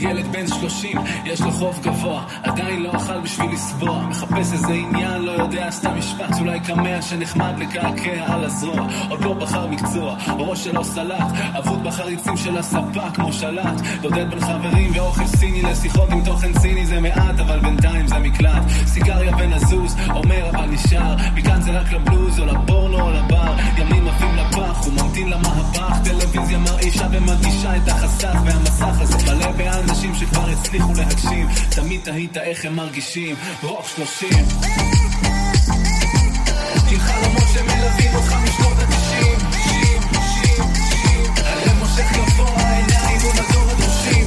ילד בן 30, יש לו חוב גבוה, עדיין לא אכל בשביל לסבוע, מחפש איזה עניין, לא יודע, סתם משפט, אולי כמה שנחמד לקעקע על הזרוע, עוד לא בחר מקצוע, ראש שלו סלט, עבוד בחריצים של הספה כמו שלט, דודד בין חברים ואוכל סיני לשיחות עם תוכן ציני, זה מעט אבל בינתיים זה מקלט, סיגריה ונזוז, אומר אבל נשאר, מכאן זה רק לבלוז או לפורנו או לבר, ימים עפים לפח, הוא ממתין למהפך, טלוויזיה מרעישה ומדגישה את החסך והמסך הזה, מלא באנשים שכבר הצליחו להגשים, תמיד תהית איך הם מרגישים, רוק 30 עם חלומות שמלווים אותך משנות ה-90, הלב מושך גבוה, העיניים מול הדור הדרושים,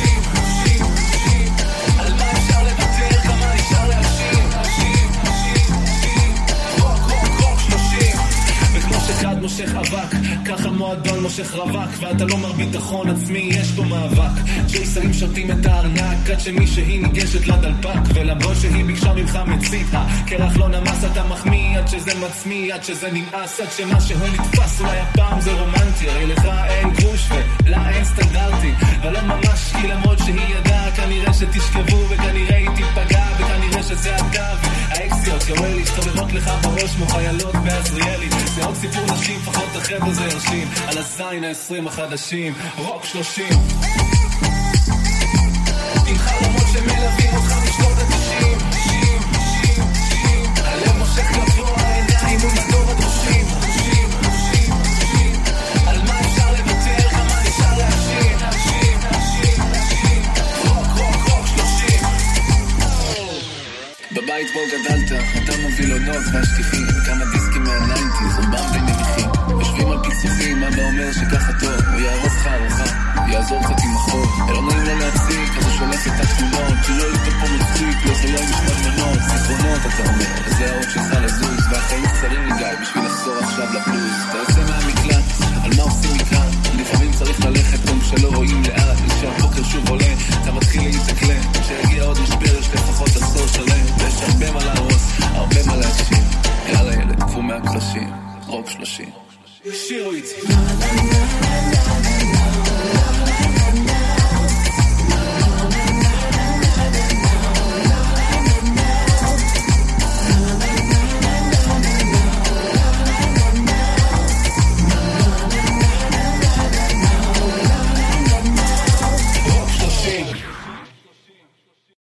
על מה אפשר לוותר, כמה אפשר להשים, רוק 30 וכמו שכד מושך אבק, ככה מועדון מושך רווק, ואתה לא מר ביטחון עצמי, יש פה מאבק, ג'ייסרים שותים את הארנק, עד שמי שהיא ניגשת לדלפק, ולבוא שהיא ביקשה ממך מציתה, קרח לא נמס אתה מחמיא, עד שזה מצמיא, עד שזה נמאס, עד שמה שהוא נתפס, אולי הפעם זה רומנטי, הרי לך אין גרוש ולה אין סטנדרטי, ולא ממש כי למרות שהיא ידעה, כנראה שתשכבו וכנראה היא תיפגע, וכנראה שזה הקו, האקסיות יואלי, שתובבות לך בראש כמו חיילות בעזריאלי, זה עוד סיפור נשים, פחות החבר'ה זה הרשים, על הזין ה-20 החדשים, רוק 30 עם חלומות שמלווים אותך משנות ה-90, הלב מושך גבוה, העיניים מול הדור הדרושים, על מה אפשר לוותר, כמה אפשר להשאיר, רוק 30 בבית בו גדלת, אתה מוביל עונות והשטיחים, כמה דיסקים מה-90s, רובם די נביחים, יושבים על פיצוחים, אבא אומר שככה טוב, הוא יערוך לך ארוחה, יעזור קצת עם החור, לא נעים לו להציג, אז הוא שולף את התמונות, שלא יתו פה מצחיק, לא זה לא משמעת